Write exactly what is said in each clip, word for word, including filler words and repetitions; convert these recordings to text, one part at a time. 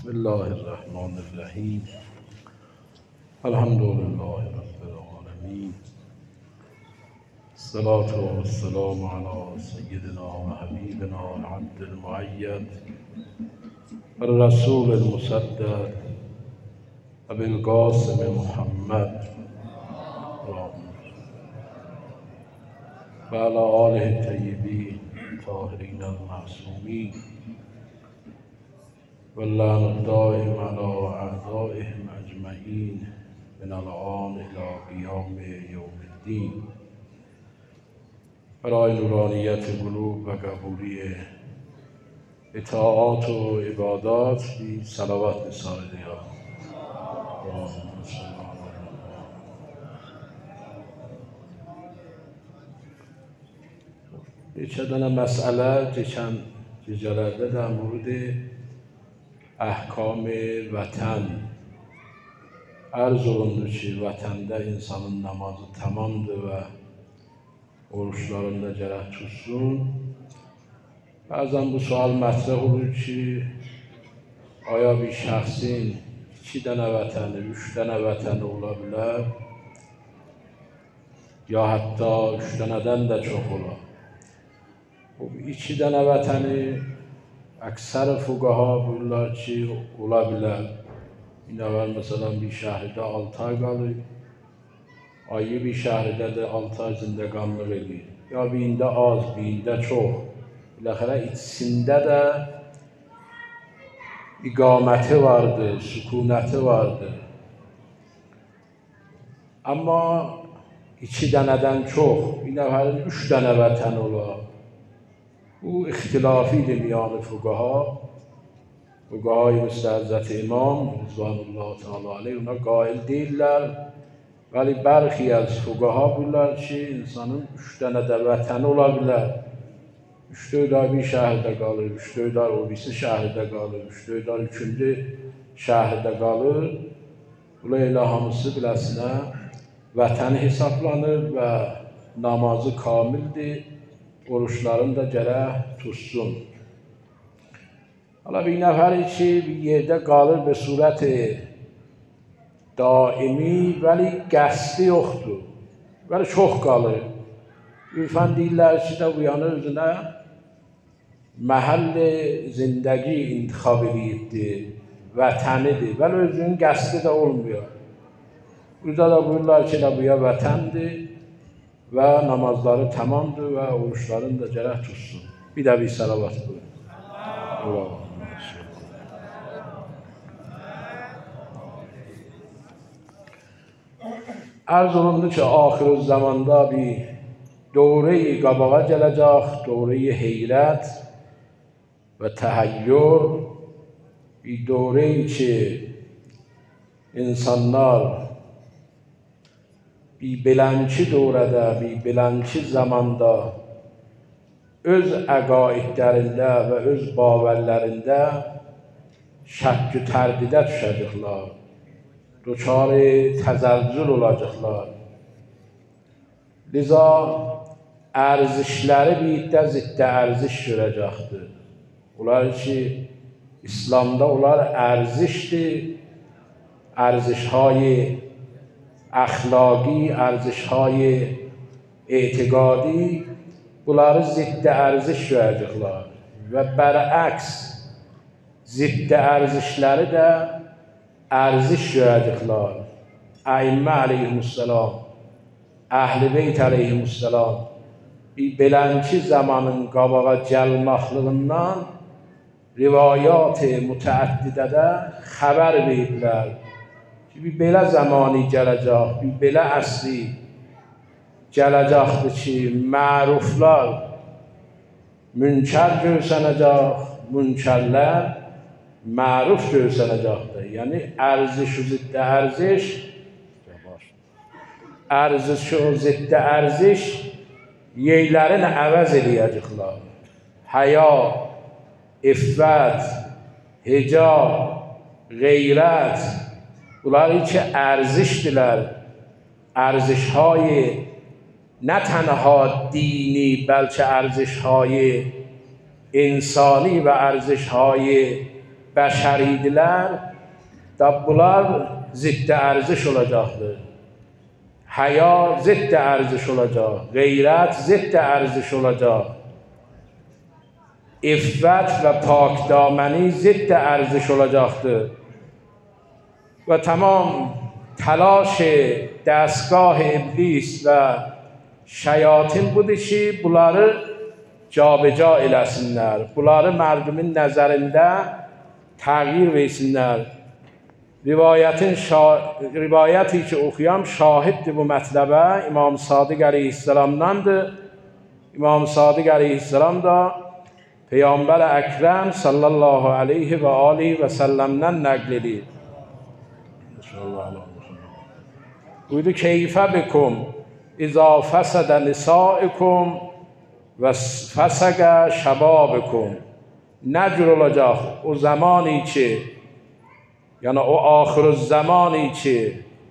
بسم الله الرحمن الرحیم. الحمد لله رب العالمین. الصلاة والسلام على سيدنا وحبيبنا العبد المؤيد الرسول المسدد أبي القاسم محمد وعلى آله الطيبين الطاهرين المعصومين واللعن الدائم على أعدائهم أجمعين من الآن إلى قیام یوم الدین. برای نورانیت قلوب و قبولی اطاعات و عبادات بی صلوات نسایدها. چندان مسئله چند جلده در مورد احکام vatan arz olundu ki, vatanda insanın namazı tamamdır ve oruçlarında gərək tutsun. Bazen bu sual mətrəh olur ki, aya bir şəxsin iki dənə vətəni, üç dənə vətəni ola bilər, ya hətta üç dənədən də çox olar. Bu iki dənə vətəni əksər fuqaha buyurlar ki, ola bilər. İn əvvəl məsələn bir şəhridə altı ay qalır, ayı bir şəhridə də altı ay zindəqanlıq edir. Ya birində az, birində çox. Biləxərə içində də iqaməti vardır, sükunəti vardır. Amma iki dənədən çox, bir nəfərin üç dənə vətəni olar. Bu ixtilafidir miyan fuqaha. Fuqahay مثل Həzrəti İmam Rızvanullah Teala aleyh ona qail deyirlər. Vəli bərxi az fuqaha buyurlar ki, insanın üç dənə də vətəni ola bilər. Üç dörd ay bir şəhərdə qalır, üç dörd ay o birisi şəhərdə qalır, üç dörd ay üçüncü şəhərdə qalır. Bunlar elə hamısı biləsinə vətən hesablanır və namazı kamildir. Oruçlarını da gərək tutsun. Hala bir nəfəri ki, bir yerdə qalır bir surət daimi, vəli qəsdi yoxdur. Vəli çox qalır. Ürfən deyirlər ki, də uyanır özünə məhəll zindəgi intixab edibdir, vətənidir. Vəli özünün qəsdi də olmuyor. Burada da buyurlar ki, də buya vətəndir və namazları tamamdır və oruçlarını da gərək tutsun. Bir də bir salavat buyurun. Allah. Arz olundu ki, axir zamanda bir dövre-i qabağa gələcək, dövre-i heyrət və təhayyür, bir dövre-i ki, insanlar bir beləncə dövrədə, bir beləncə zamanda öz əqaidlərində və öz bavərlərində şəkk-ü tərdidə düşəcəklər, duçar təzəlzül olacaqlar. Liza ərzişləri bir iddə ziddə ərziş görəcəkdir. Onlar ki, İslamda onlar ərzişdir, ərzişهای əxlaqi, ərzişهای etiqadi, bunları ziddə ərziş görəcəklər. Və bərəks, ziddə ərzişləri də ərziş görəcəklər. Əimmə əleyhimussalam, Əhl-i Beyt əleyhimussalam bir beləncə zamanın qabağa gəlmaqlığından rivayat-ı mütəəddidədə xəbər veriblər ki, bir belə zamani gələcək, bir belə əsri gələcəkdir ki, məruflar münkər görsənəcək, münkərlər məruf görsənəcəkdir. Yəni, ərziş u ziddə ərziş, ərziş u ziddə ərziş yerlərini əvəz eləyəcəklər. Həya, iffət, hicab, qeyrət, bunları ki, ərzişdirlər, ərzişهای نه تنها دینی بلکه ارزش‌های انسانی و ارزش‌های bəşər idilər, da bunlar ziddi ərziş olacaqdır. Həya ziddi ərziş olacaq, qeyrət ziddi ərziş olacaq. İffət və pakdaməni ziddi ərziş olacaqdır. Və tamam تلاش دستگاه ابلیس و شیاطین بوده ki bunları cabeca eləsinlər, bunları mərdumin nəzərində təğyir versinlər. Rivayətin rivayəti ki oxuyam şahiddir bu mətləbə, İmam Sadiq əleyhissalamdandır. İmam Sadiq əleyhissalam da Peyğəmbər Əkrəm sallallahu aleyhi və alihi və səlləmdən nəql edir. buydu keyfə bikum izâ fəsədə nisâikum və fəsəqə şəbâbikum. Nə cür olacaq o zamani ki, yəni o axırı zamani ki,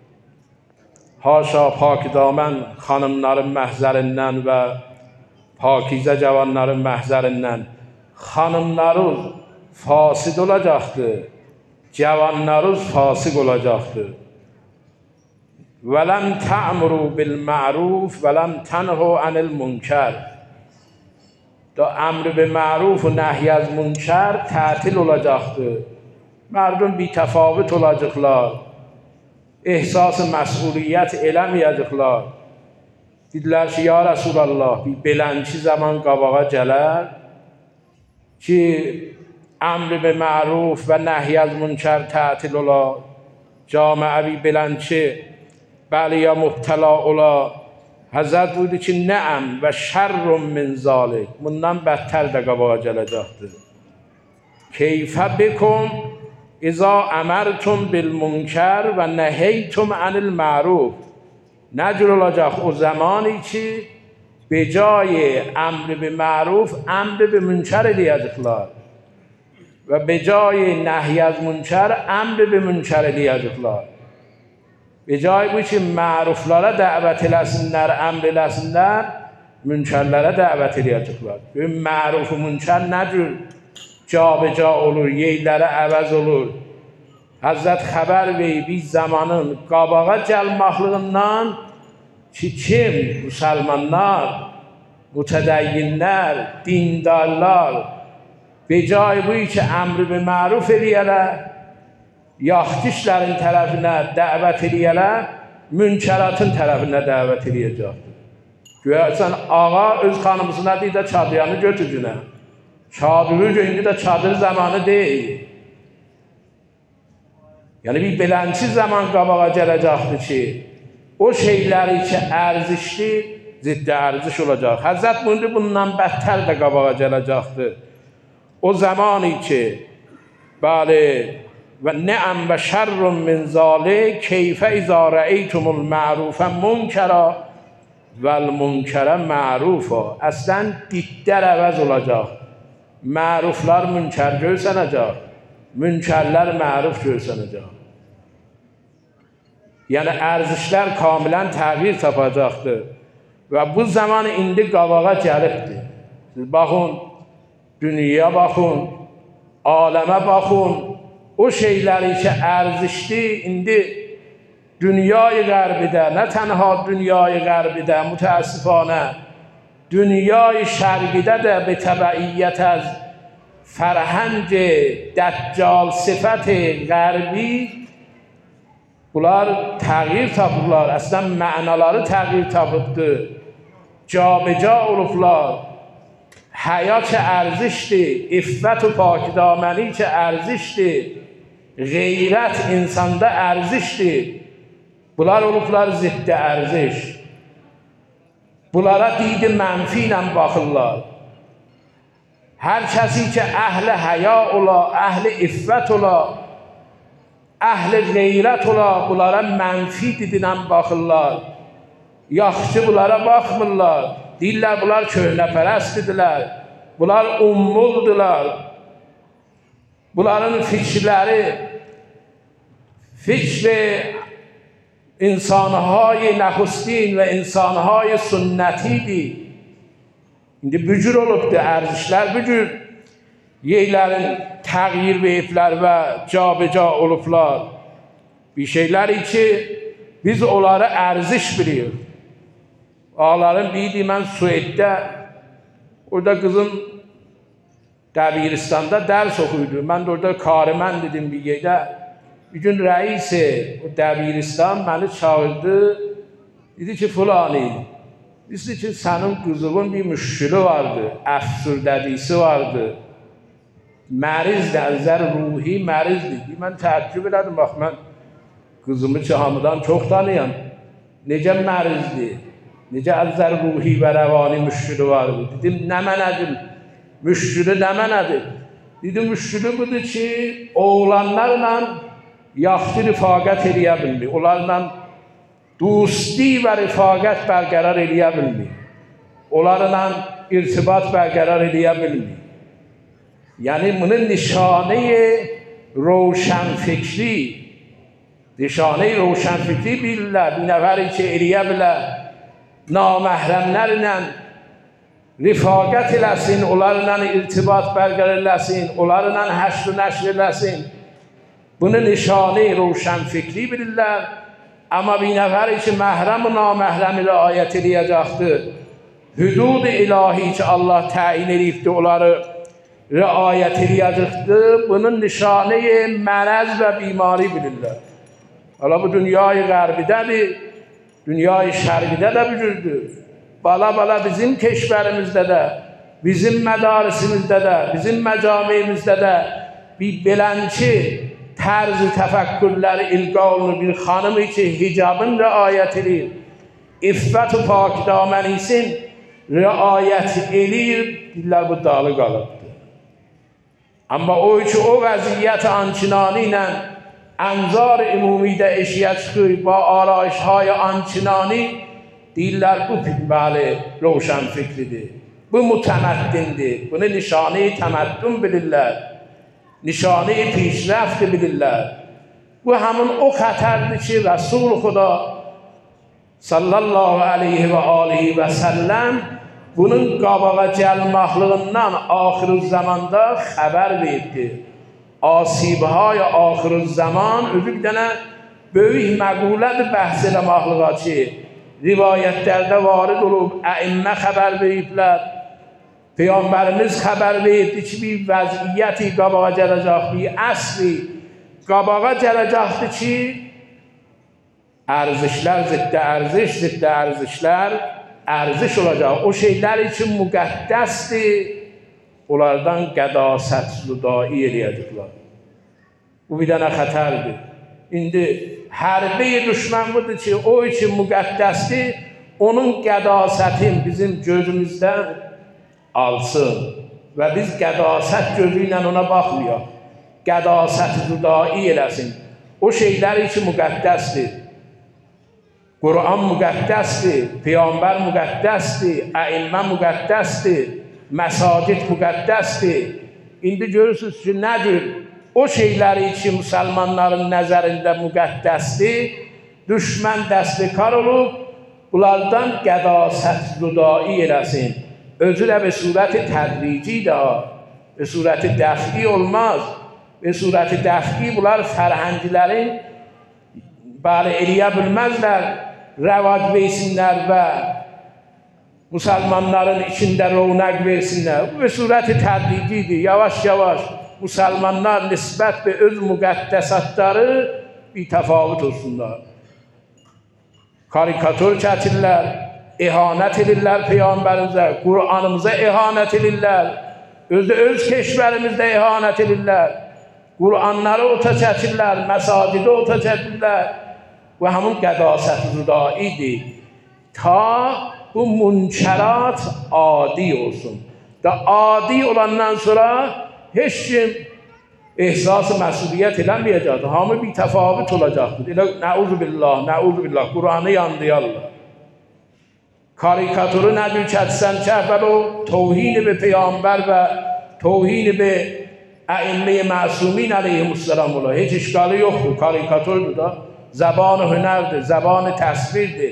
haşa pakidamən xanımların məhzərindən və pakizə cavanların məhzərindən xanımlarınız fasid olacaqdır, cavanlarınız fasıq olacaqdır. وَلَمْ تَعْمُرُوا بِالْمَعْرُوفِ وَلَمْ تَنْهُوا عَنِ الْمُنْكَرِ. da əmr bi məruf və nəhy az münkər tətil olacaqdır. Mərdum bitəfavüt olacaqlar. Ehsas-ı məsuliyyət eləməyəcəklər. Dedilər ki, ya Rasulallah, bir belənçi zaman qabağa gələr ki, əmr bi məruf və nəhy az münkər tətil ola, camiə bir belənçi bəliyə mübtəla ola. Həzrət buyurdu ki, nəəm və şərrun min zalik. Bundan bədtər də qabağa gələcəkdir. Keyfə bikum izâ əmərtum bil münkər və nəheytum anil məruf. Nə cür olacaq o zamani ki, becay əmr bi məruf, əmr bi münkər eləyəcəklər. Və becay nəhy az münkər, əmr bi münkər eləyəcəklər. به جای بود که معروفlara دعوت eləsinlər, əmr eləsinlər, münkərlərə dəvət eləyəcəklər. Bu məruf və münkər nə cür cabeca olur, yerlərə əvəz olur. Həzrət xəbər verir bir zamanın qabağa gəlmaqlığından ki, kim müsəlmanlar, mütədəyyinlər, dindarlar به جای بود ki, əmr bi məruf eləyələr, yaxşı işlərin tərəfinə dəvət eləyələr, münkəratın tərəfinə dəvət eləyəcəkdir. Görürsən, ağa öz xanımısına deyir də çadırını götürcünə. Çadırı indi də çadır zamanı deyil. Yəni bir belənçi zaman qabağa gələcəkdir ki, o şeyləri ki, ərzişli, ziddi ərziş olacaq. Həzrət buyurdu, bundan bədtər də qabağa gələcəkdir. O zamani ki, bəli, و نعم و شر من ذلك کیف اذا رأیتم المعروف منکرا و المنکر معروفا. اصلا دیددر عوض olacaq. Məruflar münkər görsənəcək, münkərlər məruf görsənəcək. Yəni ərzişlər kamilən təğyir tapacaqdır. Və bu zaman indi qabağa gəlibdir. Baxın, dünyaya baxın, aləmə baxın. O şeyləri ki, ərzişli, indi dünyayı qərbidə, nə tənha dünyayı qərbidə, mütəəssifanə, dünyayı şərqidə də be təbəiyyət az fərhəng dəccal sifət qərbi bunlar təğyir tapıblar, əslən mənaları təğyir tapıbdır, cabeca olublar. Həya ki ərzişdir, iffət və pakidaməni ki ərzişdir, qeyrət insanda ərzişdir. Bunlar olublar ziddi ərziş. Bunlara didi mənfi ilə baxırlar. Hər kəsi ki əhl-i həya ola, əhl-i iffət ola, əhl-i qeyrət ola, bunlara mənfi didinə baxırlar. Yaxşı bunlara baxmırlar. Deyirlər, bunlar köhnəpərəstdirlər, bunlar ummuldular. Bunların fikirləri, fikri insanهای نخستین və insanهای sünnətidir. İndi bücür olubdur ərzişlər, bücür yerlərin təğyir veriblər və cabeca olublar. Bir şeyləri ki, biz onları ərziş bilirik. Ağaların biri mən Sueddə, orada qızım Dəbiristanda dərs oxuydu. Mən də orada karımən dedim bir yerdə. Bir gün rəisi o Dəbiristan məni çağırdı. Dedi ki, fulani, dedi ki, sənin qızının bir müşkülü vardı, əfsürdədisi vardı. Mərizdir, əzər ruhi mərizdir. Mən təəccüb elədim, bax, mən qızımı ki, hamıdan çox tanıyam. Necə mərizdir, necə əzər ruhi və rəvani müşkülü vardı. Dedim, nə mənədir, müşkülü nə mənədir? Dedim, müşkülü budur ki, oğlanlarla yaxşı rifaqət eləyə bilmir. Onlarla dosti və rifaqət bərqərar eləyə bilmir. Onlarla irtibat bərqərar eləyə bilmir. Yəni, bunun nişanə roşənfikri, nişanə roşənfikri bilirlər, bir nəfəri ki, eləyə bilər, naməhrəmlərlə rifaqət eləsin, onlarla irtibat bərqərar eləsin, onlarla həşr və nəşr eləsin. Bunu nişanə roşənfikri bilirlər. Amma bir nəfəri ki, məhrəm və naməhrəmi riayət eləyəcəkdir. Hüdud ilahi ki, Allah təyin edibdir, onları riayət eləyəcəkdir. Bunun nişanə mərəz və bimari bilirlər. Hala bu dünyayı qərbidədir, dünyayı şərqidə də bücürdür. Bala-bala bizim keşbərimizdə də, bizim mədarisimizdə də, bizim məcamimizdə də bir belənki tərz-i təfəkkürləri ilqa olunur. Bir xanımı ki, hicabın riayət edir, iffət və pakdamənlisin riayət edir, dillər bu dalı qalıbdır. Amma o ki, o vəziyyət ançinani ilə ənzar ümumidə eşiyə çıxır, ba arayışهای ançinani, dillər bu bəli roşən fikridir. Bu mütəməddindir. Bunu nişanə təməddün bilirlər. Nişanə پیشرفت bilirlər. Bu həmin o xətərdir ki, Rəsul Xuda sallallahu aleyhi və alihi və səlləm bunun qabağa gəlməklığından axir zamanda xəbər verdi. Asibhay axir zaman özü bir dənə böyük məqulədir bəhs eləməklığa ki, rivayətlərdə varid olub, əimmə xəbər veriblər. Peygamberimiz xəbər verdi ki, bir vəziyyəti qabağa gələcək, bir əsri qabağa gələcəkdir ki, ərzişlər, ziddə ərziş, ziddə ərzişlər, ərziş olacaq. O şeylər üçün müqəddəsdir, onlardan qədasət zudai eləyəcəklər. Bu bir dənə xətərdir. İndi hərbi düşmən budur ki, o üçün müqəddəsdir, onun qədasətin bizim gözümüzdən alsın və biz qədasət gözü ilə ona baxmayaq. Qədasət zudai eləsin. O şeylər ki, müqəddəsdir. Quran müqəddəsdir, Peyğəmbər müqəddəsdir, əimmə müqəddəsdir, məsacid müqəddəsdir. İndi görürsünüz ki, nədir? O şeyləri ki, müsəlmanların nəzərində müqəddəsdir, düşmən dəstəkar olub, bunlardan qədasət zudai eləsin. Özü də به صورت تدریجی da, به صورت دفعی olmaz. به صورت دفعی bunlar fərhənglərin bəli eləyə bilməzlər, rəvac versinlər və müsəlmanların içində ronaq versinlər. Bu به صورت tədricidir. Yavaş yavaş müsəlmanlar nisbət به öz müqəddəsatları bir təfavüt olsunlar. Karikatür çətirlər, İhanət edirlər Peyğəmbərimizə, Qur'anımıza ihanət edirlər, özü öz keşbərimizdə ihanət edirlər, Qur'anları ota çəkirlər, məsacidi ota çəkirlər və həmin qədasət zudaidir. Ta bu münkerat adi olsun. Da adi olandan sonra heç kim ehsas məsuliyyət eləməyəcəkdir. Hamı bir təfavüt olacaqdır. Elə nəuzu billah, nəuzu billah, Qur'anı yanlayarlar. Karikatürü nədir çətsən çəfər o توهین به پیامبر و توهین به ائمه معصومین علیهم السلام الله. هیچ اشکالی yoxdur. Karikatürdür da. Zaban hünərdir, zaban təsvirdir.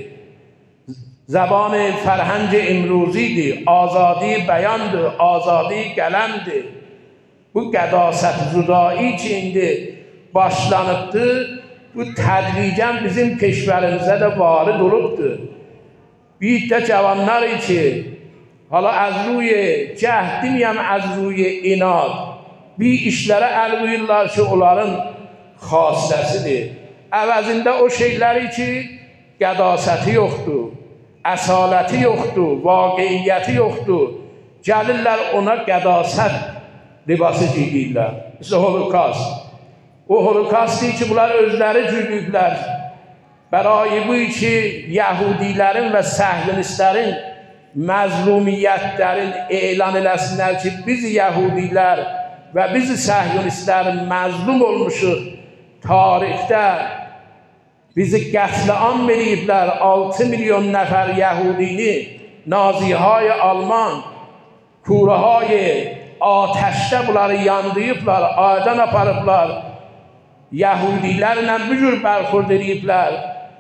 Zaban fərhəng imruzidir, azadi bəyandır, azadi qələmdir. bu qədasət zudai ki, indi başlanıbdır, bu tədricən bizim keşverimizdə də varid olubdur. Bir də cavanlar ki, hala az ruy cəhd deməyəm, az ruy inad, bir işlərə əl qoyurlar ki, onların xassəsidir. Əvəzində o şeyləri ki, qədasəti yoxdur, əsaləti yoxdur, vaqiiyyəti yoxdur, gəlirlər ona qədasət libası giydirlər. Mesela Holocaust. O Holocaust'ı ki, bunlar özləri cürdüklər. Bərai bu ki, Yahudilərin və Səhlunistlərin məzlumiyyətlərin elan eləsinlər ki, biz Yahudilər və biz Səhlunistlərin məzlum olmuşuq. Tarixdə bizi qətlə am eləyiblər. altı milyon nəfər Yahudini Nazihay Alman kurahay ateşdə bunları yandıyıblar, adan aparıblar. Yahudilərlə bu cür bərxurd ediblər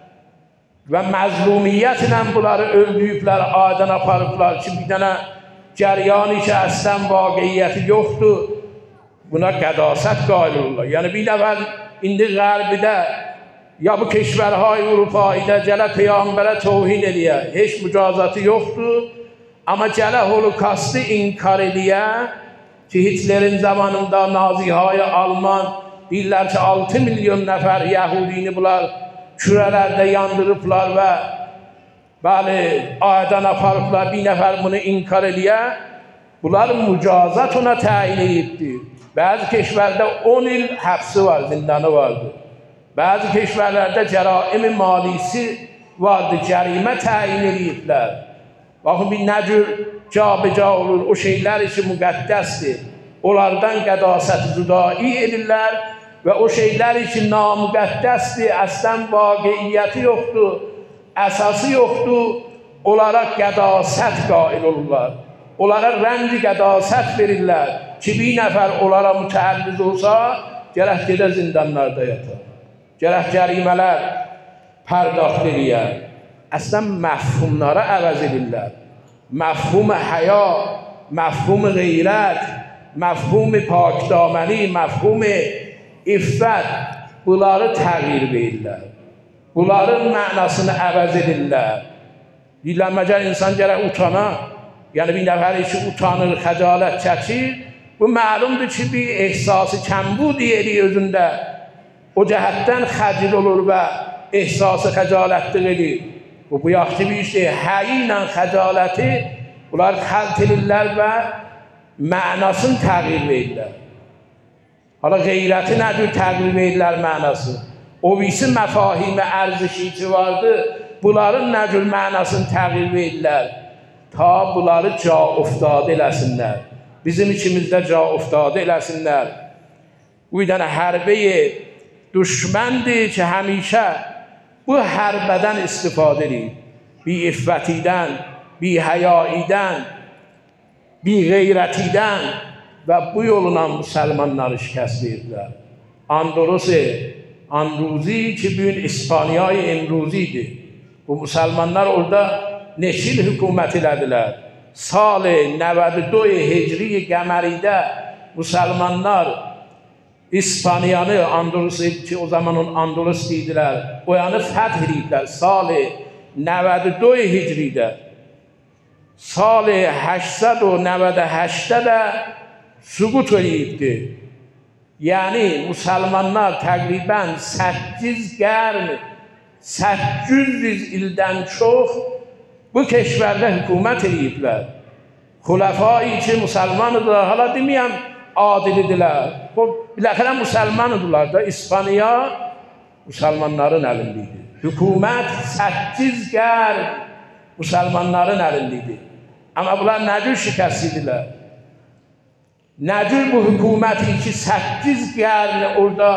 və məzlumiyyətlə bunları öldüyüblər, adan aparıblar ki, bir dənə cəryanı ki, əslən vaqiiyyəti yoxdur, buna qədasət qail olurlar. Yəni bir nəfər indi qərbidə ya bu keşvərhay Avropayda gələ Peyğəmbərə tohin eləyə, heç mücazatı yoxdur, amma gələ Holocaust'ı inkar eləyə ki, Hitlerin zamanında Nazihay Alman deyirlər ki, altı milyon nəfər Yahudini bunlar kürələrdə yandırıblar və bəli, aydan aparıblar, bir nəfər bunu inkar eləyə, bunlar mücazat ona təyin edibdir. Bəzi keşvərdə on il həbsi var, zindanı vardır. Bəzi keşvərlərdə cəraim malisi vardır, cərimə təyin ediblər. Baxın, bir nə cür cabeca olur, o şeylər ki, müqəddəsdir. Onlardan qədasət zudai edirlər və o şeylər ki, namüqəddəsdir, əslən vaqiiyyəti yoxdur, əsası yoxdur, onlara qədasət qail olurlar. Onlara rəng qədasət verirlər ki, bir nəfər onlara mütəəlliz olsa, gərək gedə zindanlarda yatar. Gərək cərimələr pərdaxt edirlər. Əslən məfhumları əvəz edirlər. Məfhum həya, məfhum qeyrət, məfhum pakdaməni, məfhum iffət, bunları təğyir verirlər. Bunların mənasını əvəz edirlər. Deyirlər, məgər insan gərək utana, yəni bir nəfəri ki, utanır, xəcalət çəkir, bu məlumdur ki, bir ehsası kəmbudi edir özündə. O cəhətdən xəcil olur və ehsası xəcalətdir edir. Bu, bu yaxşı bir işdir. Həyi ilə xəcaləti bunlar xəlt edirlər və mənasını təğyir verirlər. Hala qeyrəti nədir təğyir verirlər mənası? O birisi məfahimə ərzişi ki vardır, bunların nədir mənasını təğyir verirlər? Ta bunları ca uftadə eləsinlər. Bizim içimizdə ca uftadə eləsinlər. Bu bir dənə hərbəyi düşməndir ki, həmişə bu hərbədən istifadə edir. Bir iffətidən, bir həyaidən, bir qeyrətidən və bu yolla müsəlmanları şikəst verirlər. Andolusi, Andruzi ki, bugün İspaniyayı Emruzidir. Bu müsəlmanlar orada neçil hükümət elədilər. Sal نود و دو hicri qəməridə müsəlmanlar İspaniyanı, Andolusi ki o zaman onun Andolus deyidilər, o yanı fəth ediblər. Sal نود و دو hicridə. Sal هشتصد و نود و هشتdə də süqut edibdir. Yəni müsəlmanlar təqribən səkkiz qərn, səkkiz yüz ildən çox bu keşvərdə hükümət ediblər. Xulafayı ki müsəlmanıdırlar, hala deməyəm adilidirlər. Biləxərə müsəlmanıdırlar da, İspaniya müsəlmanların əlindəydi. Hükümət səkkiz qərn müsəlmanların əlindəydi. Amma bunlar nə cür şikəst idilər? Nə cür bu hüküməti ki səkkiz qərn orada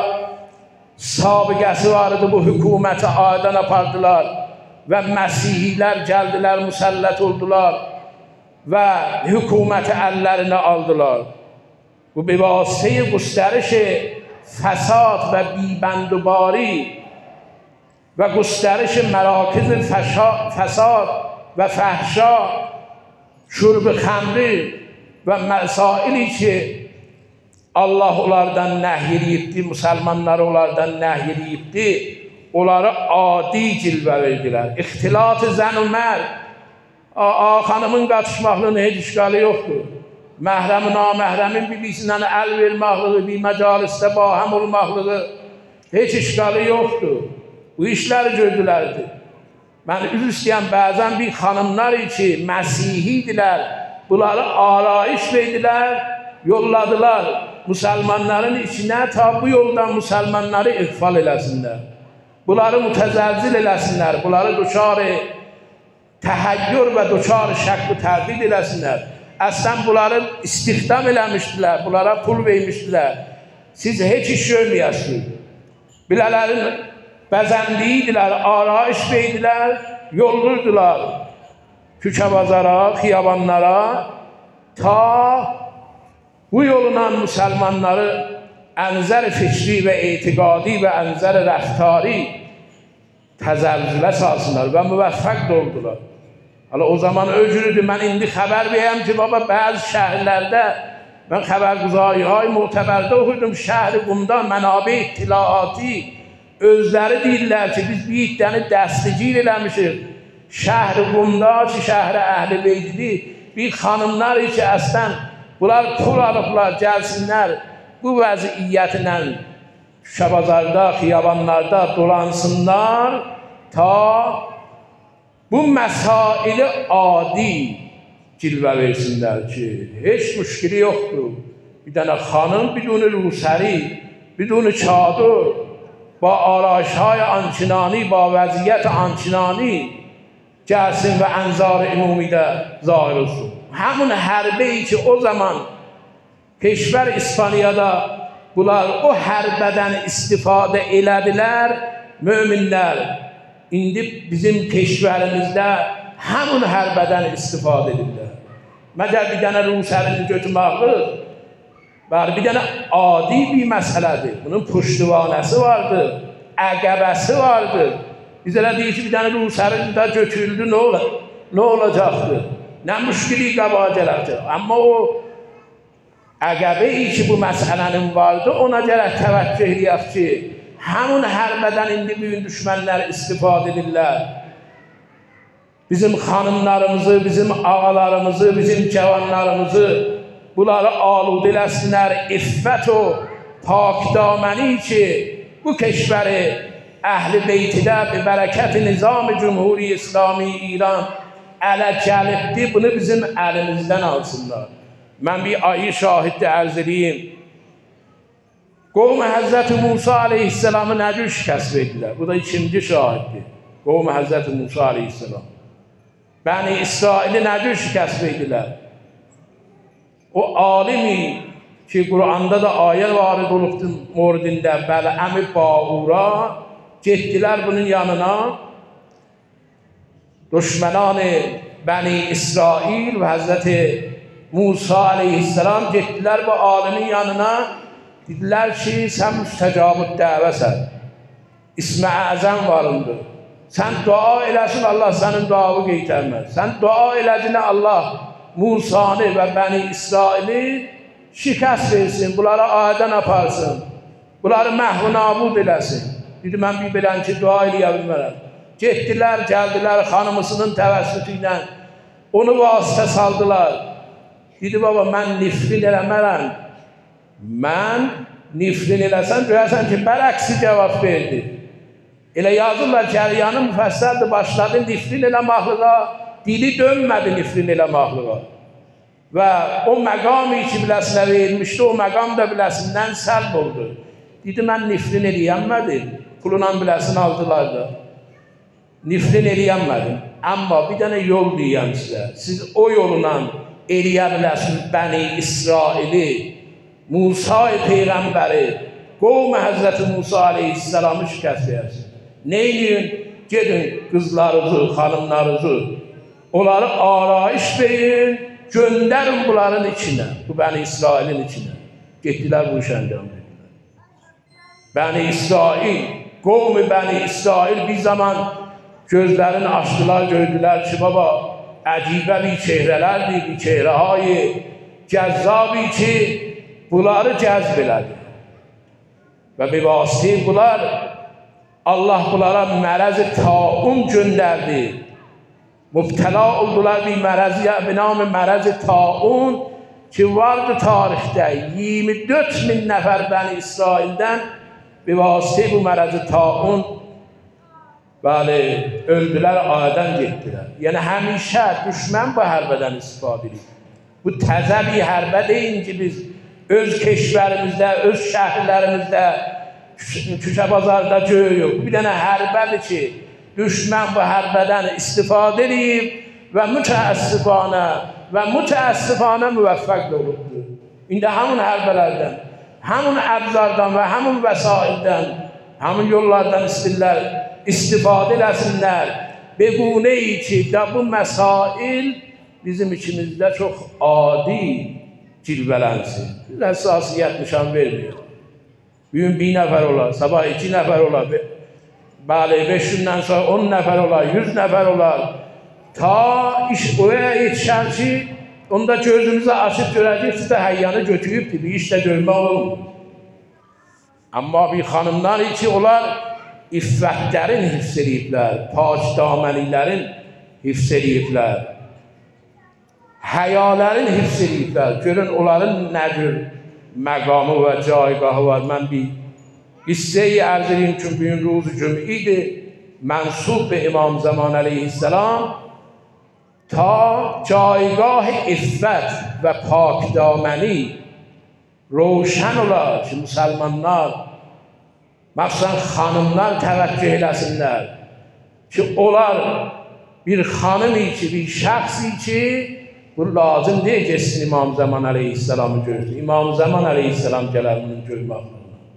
sabiqəsi vardı, bu hüküməti aydan apardılar və Məsihilər gəldilər, müsəllət oldular və hökuməti əllərinə aldılar. Bu به واسطه گسترش فساد و بیبندوباری و گسترش مراکز فساد و فحشا، شرب خمری و مسائلی که Allah onlardan nəhy edibdi, müsəlmanları onlardan nəhy edibdi, onları adi cilvə verdilər. İxtilat-ı zən-ü mərd, xanımın qatışmaqlığının heç işgalı yoxdur. Məhrəmi naməhrəmin bir-birisindən əl vermaqlığı, bir məcalisdə bahəm olmaqlığı heç işgalı yoxdur. Bu işləri gördülərdi. Mən üzr istəyən bəzən bir xanımlar ki, Məsihidilər, bunları arayış verdilər, yolladılar müsəlmanların içinə, ta bu yoldan müsəlmanları iqfal eləsinlər. Bunları mütəzəlzil eləsinlər, bunları duçar təhayyür və duçar şək-i tərdid eləsinlər. Əslən bunları istihdam eləmişdilər, bunlara pul vermişdilər. Siz heç iş görməyəsiniz. Bilələrin bəzəndiyidilər, arayış verdilər, yollurdular kükəbazara, xiyabanlara, ta bu yolla müsəlmanları ənzər fikri və etiqadi və ənzər rəftari təzəlzülə salsınlar və müvəffəq də oldular. Hala o zaman öcürüdür, mən indi xəbər verəm ki, baba, bəzi şəhərlərdə, mən xəbərguzariهای muhtəbərdə oxudum, şəhri Qumda mənabə ittilaati özləri deyirlər ki, biz bir idəni dəstigir eləmişik. Şəhri Qumda ki, şəhri Əhl-i Beytidir, bir xanımlar ki, əslən, bunlar pul alıblar, gəlsinlər, bu vəziyyətlə Şuşabazarda, xiyabanlarda dolansınlar, ta bu məsaili adi cilvə versinlər ki, heç müşkili yoxdur. Bir dənə xanım, bidun-i rusəri, bidun-i çadır, با آرایش‌های آنچنانی، با وضعیت آنچنانی gəlsin və ənzar ümumidə zahir olsun. Həmin hərbəyi ki, o zaman keşvər İspaniyada bunlar o hərbədən istifadə elədilər, möminlər. İndi bizim keşvərimizdə həmin hərbədən istifadə edirlər. Məgər bir dənə rusəlini götürməkdir, bəli, bir dənə adi bir məsələdir. Bunun puştivanəsi vardır, əqəbəsi vardır. Biz elə deyik ki, bir dənə rusəlini də götürüldü, nə ola, nə olacaqdır? Nə müşkili qabağa gələcək. Amma o əqəbəyi ki, bu məsələnin vardır, ona gərək təvəccüh edək ki, həmin hərbədən indi büyün düşmənlər istifadə edirlər. Bizim xanımlarımızı, bizim ağalarımızı, bizim cavanlarımızı bunları alud eləsinlər, iffət o pakdaməni ki, bu keşvəri Əhl-i Beytidə bir bərəkət-i nizam-ı Cumhuri İslami İran ələ gəlibdir, bunu bizim əlimizdən alsınlar. Mən bir ayı şahiddə ərz edeyim. Qovm Həzrəti Musa aleyhisselamı nə cür şikəst verdilər? Bu da ikinci şahiddir. Qovm Həzrəti Musa aleyhisselam. Bəni İsraili nə cür şikəst verdilər? O alimi ki, Qur'anda da ayə varid olubdur moridində, bəli, əmi Baura getdilər bunun yanına. Düşmənani Bəni İsrail və Həzrəti Musa aleyhisselam getdilər bu alimin yanına. Dedilər ki, sən müstəcab-ı dəvəsən. İsmi əzəm varındır. Sən dua eləsin, Allah sənin duavı qeytərməz. Sən dua eləcinə Allah Musanı və Bəni İsraili şikəst versin, bunları adən aparsın, bunları məhv-ı nabud eləsin. Dedi, mən bir bilən ki, dua eləyə bilmərəm. Getdilər, gəldilər xanımısının təvəssütü ilə, onu vasitə saldılar. Dedi, baba, mən nifrin eləmərəm. Mən nifrin eləsən, görəsən ki, bərəksi cavab verdi. Elə yazırlar ki, Əliyanı müfəssəldir, başladı nifrin eləməklığa, dili dönmədi nifrin eləməklığa. Və o məqamı ki, biləsinə verilmişdi, o məqam da biləsindən səlb oldu. Dedi, mən nifrin eləyənmədim, pulunla biləsini aldılar da. Nifrin eləyənmədim, amma bir dənə yol deyəm sizə. Siz o yolla eləyə biləsiniz Bəni İsraili, Musa-i Peyğəmbəri, qovm Həzrəti Musa aleyhisselamı şikəst versin. Neyləyin? Gedin qızlarınızı, xanımlarınızı, onları arayış verin, göndərin bunların içinə, bu Bəni İsrailin içinə. Getdilər bu iş əncam dedilər. Bəni İsrail, qovm-i Bəni İsrail bir zaman gözlərini açdılar, gördülər ki, baba, əcibə bir çehrələrdir, bir çehrəhay cəzzabi ki, bunları cəzb elədi. Və bir vasitə bunlar, Allah bunlara mərəz-i taun göndərdi. Mübtəla oldular bir mərəzi, bir nam mərəz-i taun ki vardı tarixdə iyirmi dörd min nəfər Bəni İsraildən bir vasitə bu mərəz-i taun bəli, öldülər, adən getdilər. Yəni həmişə düşmən bu hərbədən istifadə edir. Bu təzə bir hərbə deyin ki, biz öz keşvərimizdə, öz şəhərlərimizdə, küçə bazarda görürük. Bir dənə hərbədir ki, düşmən bu hərbədən istifadə edib və mütəəssifanə və mütəəssifanə müvəffəq olubdur. İndi həmin hərbələrdən, həmin əbzardan və həmin vəsaildən, həmin yollardan istirlər, istifadə eləsinlər. Bequne-i ki, bu məsail bizim içimizdə çox adi cilvələnsin. Biz əsasiyyət nişan vermiyor. Bugün bir nəfər olar, sabah iki nəfər olar, bəli, beş gündən sonra on nəfər olar, yüz nəfər olar. Ta iş oraya yetişər ki, onda gözümüzü açıb görəcəksiniz də həyyanı götürübdür, bir iş də görmək olmur. Amma bir xanımlar ki, onlar iffətlərin hifz ediblər, pac daməlilərin hifz ediblər, həyələrin hifz ediblər. Görün, onların nə cür məqamı və caygahı var. Mən bir qissə-i ərz edeyim ki, bugün ruzu cüm'iydi, mənsub be İmam Zaman əleyhisselam, ta caygah iffət və pak daməni roşən olar ki, müsəlmanlar, məxsusən xanımlar təvəccüh eləsinlər ki, onlar bir xanım ki, bir şəxsi ki, bu lazım deyil geçsin İmam Zaman əleyhisselamı görsün. İmam Zaman əleyhisselam gələr bunun görmək.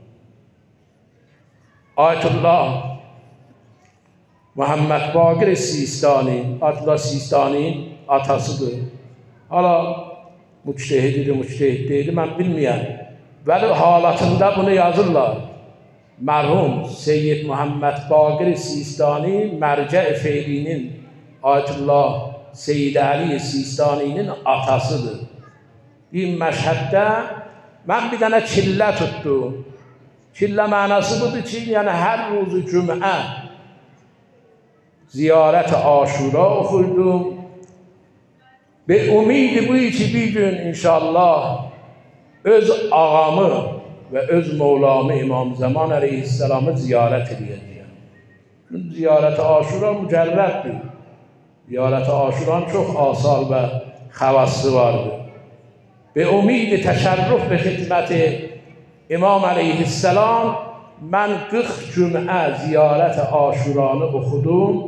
Ayətullah Muhammed Baqir Sistani, Ayətullah Sistani'nin atasıdır. Hala müçtehididir, müçtehid deyildi, mən bilməyəm. Vəli halatında bunu yazırlar. Mərhum Seyyid Muhammed Baqir Sistani Mərcə-i Feylinin Ayətullah Seyyid Əli Sistani'nin atasıdır. Bir məşhəddə mən bir dənə çillə tutdum. Çillə mənası budur ki, yəni hər ruzu cümə ziyarət-i Aşura oxurdum. Ve umidi bu ki bir gün inşallah öz ağamı ve öz Mevlamı İmam Zaman Aleyhisselam'ı ziyaret edeceğim. Çünkü ziyarət-i Aşura mücərrətdir. Ziyarət-i Aşura'nın çox asal və xəvassı vardır. Ve umidi təşərruf və xidməti İmam Aleyhisselam mən qırx cümə ziyarət-i Aşura'nı oxudum.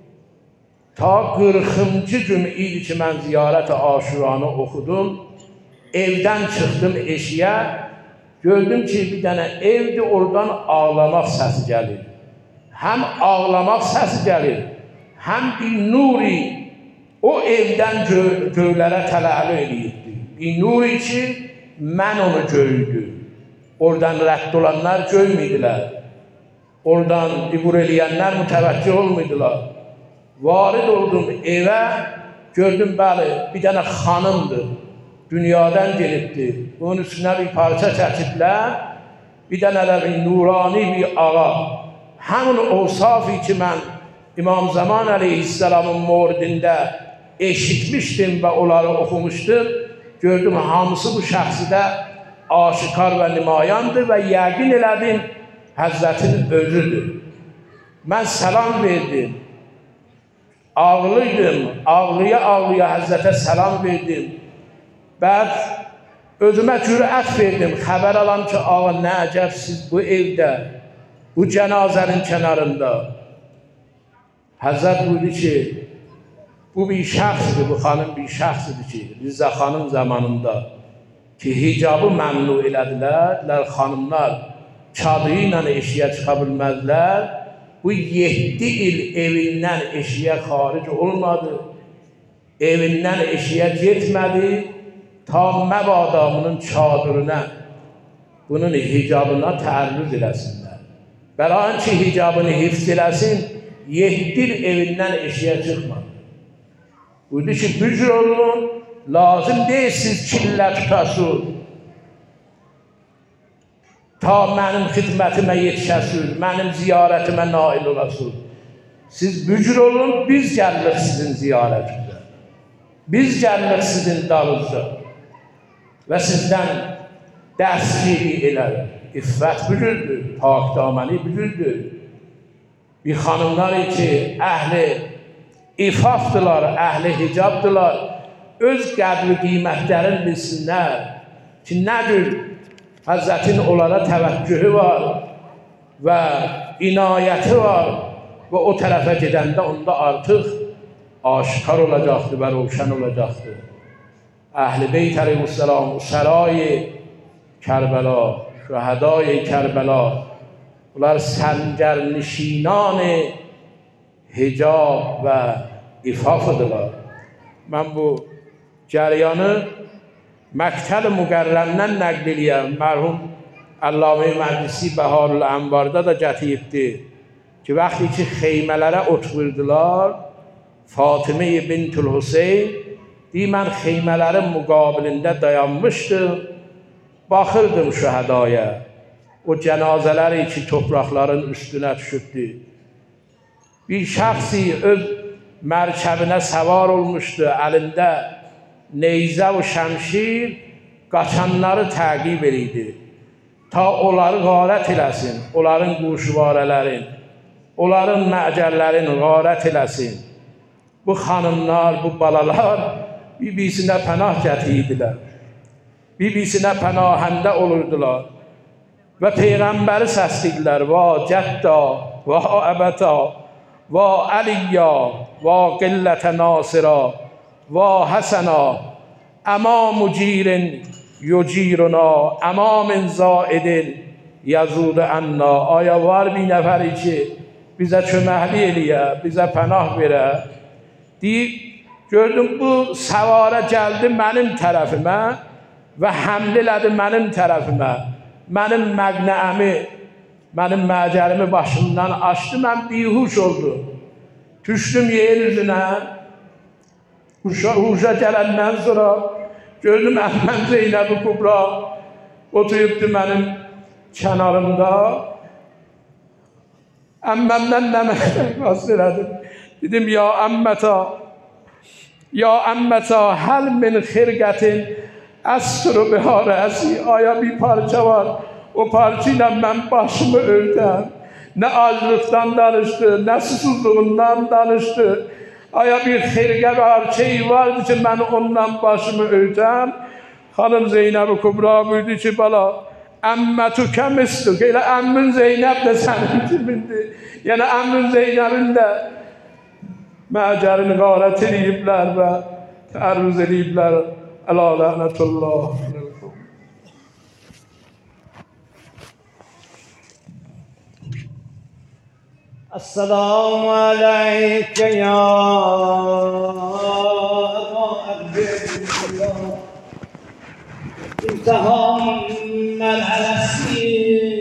Ta qırxıncı gün idi ki, mən ziyarət-i Aşuranı oxudum. Evdən çıxdım eşiyə. Gördüm ki, bir dənə evdir, oradan ağlamaq səsi gəlir. Həm ağlamaq səsi gəlir, həm bir nuri o evdən gö göylərə tələli eləyirdi. Bir nuri ki, mən onu gördüm. Oradan rədd olanlar görmüydülər. Oradan ibur eləyənlər mütəvəccüh olmuydular. Varid oldum evə, gördüm bəli, bir dənə xanımdır, dünyadan gelibdir. Bunun üstünə bir parça çəkiblər, bir dənə də bir nurani bir ağa. Həmin ovsafi ki, mən İmam Zaman Aleyhisselamın mordində eşitmişdim və onları oxumuştum, gördüm hamısı bu şəxsidə aşikar və nümayandır və yəqin elədim Həzrətinin özüdür. Mən səlam verdim. Ağlıydım, ağlıya-ağlıya Həzrətə səlam verdim. Bəd özümə cürət verdim, xəbər alam ki, ağa nə əcəb siz bu evdə, bu cənazənin kənarında. Həzrət buyurdu ki, bu bir şəxsdir, bu xanım bir şəxsdir ki, Rıza xanım zamanında ki, hicabı məmnu elədilər, xanımlar çadı ilə eşiyə çıxa bilməzlər. Bu yeddi il evindən eşiyə xaric olmadı, evindən eşiyə getmədi, ta məbada bunun çadırına, bunun hicabına təərrüz eləsinlər. Bəlaən ki, hicabını hifz eləsin, yeddi il evindən eşiyə çıxmadı. Buyurdu ki, bücür olun, lazım deyil siz killə tutasın. ta mənim xidmətimə yetişəsiniz, mənim ziyarətimə nail olasınız. Siz bücür olun, biz gəlirik sizin ziyarətinizə. Biz gəlirik sizin dalınızda və sizdən dərsgiri elərik. İffət bücürdür, pak daməni bücürdür. Bir xanımlar ki, əhli ifafdılar, əhli hicabdılar, öz qədri qiymətlərini bilsinlər ki, nə cür Həzrətin onlara təvəccühü var və inayəti var və o tərəfə gedəndə onda artıq aşkar olacaqdır və roşən olacaqdır. Əhl-i Beyt əleyhissalam, Səray Kərbəla, şəhədai Kərbəla, bunlar səncərnişinان hicab və ifafıdırlar. Mən bu cəriyanı Məktəl Müqərrəmdən nəql eləyəm. Mərhum Allamə Məclisi Bəharül-Ənvarda da gətiribdir ki, vaxtı ki xeymələrə otururdular, Fatimə bintül Hüseyn deyir, mən xeymələrin müqabilində dayanmışdım, baxırdım şəhədaya, o cənazələri ki topraqların üstünə düşübdür. Bir şəxsi öz mərkəbinə səvar olmuşdu, əlində neyzə və şəmşir qaçanları təqib edirdi. Ta onları qarət eləsin, onların quşvarələrin, onların məcəllərin qarət eləsin. Bu xanımlar, bu balalar bir-birisinə pənah gətirirdilər. Bir-birisinə pənahəndə olurdular. Və Peyğəmbəri səsliydilər. Va cədda, va əbəta, va əliyya, va qillətə nasira, va həsəna, əma mucirin yuciruna, əma min zaidin yazud ənna. Aya var bir nəfəri ki, bizə köməkli eləyə, bizə pənah verə. Deyir, gördüm bu səvarə gəldi mənim tərəfimə və həml elədi mənim tərəfimə. Mənim məqnəəmi, mənim məcəlimi başımdan açdı, mən bihuş oldum. Düşdüm yerin üzünə, huşa gələndən sonra gördüm əmməm Zeynəb-i Kubra oturubdu mənim kənarımda. Əmməmdən nə mənə qasd elədim. Dedim, ya əmmətə, ya əmmətə, həl min xirqətin əstru bihar əsi. Aya bir parça var, o parça ilə mən başımı örtəm. Nə aclıqdan danışdı, nə susuzluğundan danışdı. Aya bir xirqə var, şey vardı ki, mən ondan başımı örtəm. Xanım Zeynəb-i Kubra buyurdu ki, bala, əmmətü kəmistuk. Elə əmmin Zeynəb də sənin kimindir. Yəni əmmin Zeynəbin də məcərini qarət eləyiblər və tərvüz eləyiblər. Əla lənətullah. Esselamu aleyke ya Eba Abdülillah. İmtihan merhalesi